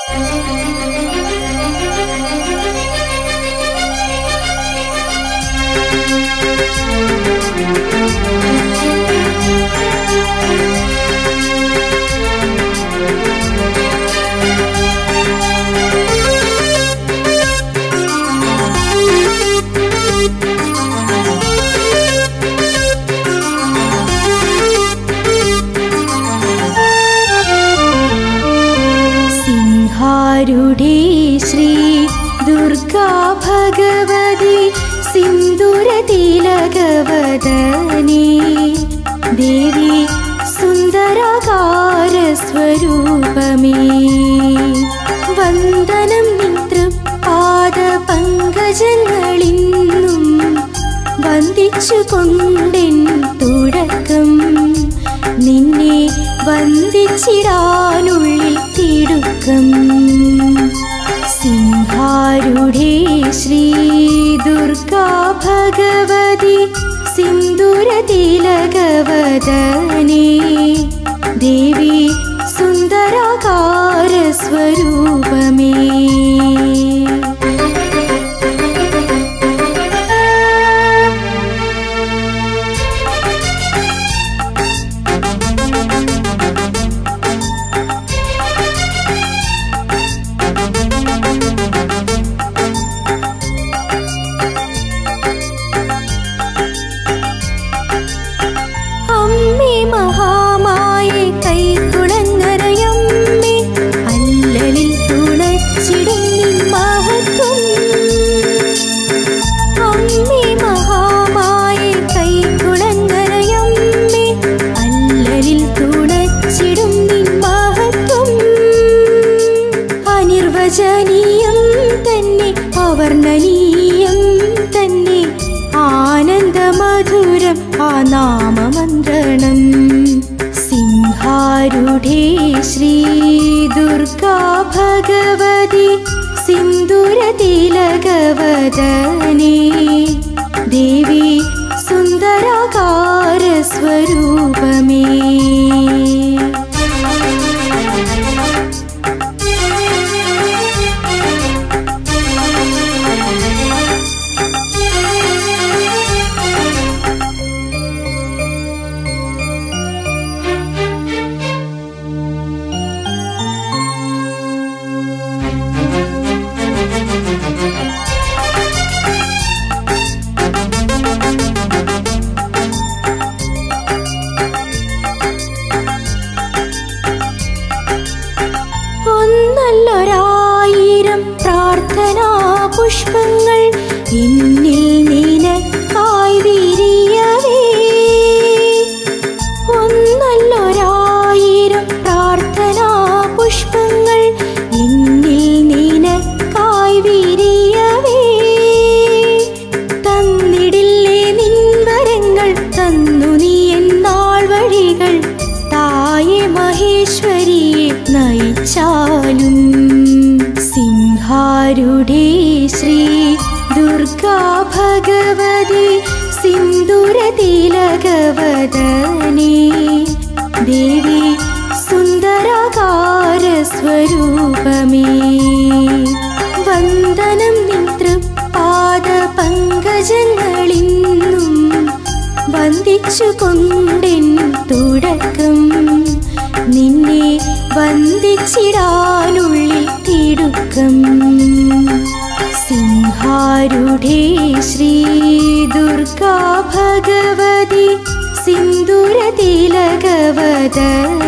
സിംഹാരൂഢേ ശ്രീ ദുർഗാ ഭഗവതി സിന്ദൂരതിലകവദനേ ദേവി സുന്ദരാകാരസ്വരൂപമേ വന്ദനം നിൻ തൃപ്പാദപങ്കജങ്ങളിന്നും വന്ദിച്ചുകൊണ്ടെൻ തുടക്കം നിന്നെ വന്ദിച്ചിടാനുള്ളിൽ തിടുക്കം സിംഹാരൂഢേ ശ്രീ ദുർഗാ ഭഗവതി സിന്ദൂരതിലകവദനേ ദേവി സുന്ദരാകാരസ്വരൂപമേ അനിർവചനീയം തന്നെ അവർണ്ണനീയം തന്നെ ആനന്ദമധുരം ആ നാമമന്ത്രണം സിംഹാരൂഢേ ശ്രീ ദുർഗാ ഭഗവതി സിന്ദൂരതിലകവദനേ ദേവി സുന്ദരാകാരസ്വരൂപമേ ഒന്നല്ലൊരായിരം പ്രാർത്ഥനാ പുഷ്പങ്ങൾ എന്നിൽ നിനക്കായി വിരിയവേ ഒന്നല്ലൊരായിരം പ്രാർത്ഥനാ പുഷ്പങ്ങൾ എന്നിൽ നിനക്കായി വിരിയവേ തന്നിടില്ലേ നിൻ വരങ്ങൾ തന്നു നീ എന്നാൾ വഴികൾ തായേ മഹേശ്വരിയെ നയിച്ചാലും സിംഹാരൂഢേ ശ്രീ ദുർഗാ ഭഗവതി സിന്ദൂരതിലകവദനേ ദേവി സുന്ദരാകാരസ്വരൂപമേ വന്ദനം നിൻ തൃപ്പാദപങ്കജങ്ങളിന്നും വന്ദിച്ചുകൊണ്ടെൻ തുടക്കം നിന്നെ വന്ദിച്ചിടാനുള്ളിൽ തിടുക്കം സിംഹാരൂഢേ ശ്രീ ദുർഗാ ഭഗവതി സിന്ദൂരതിലകവദനേ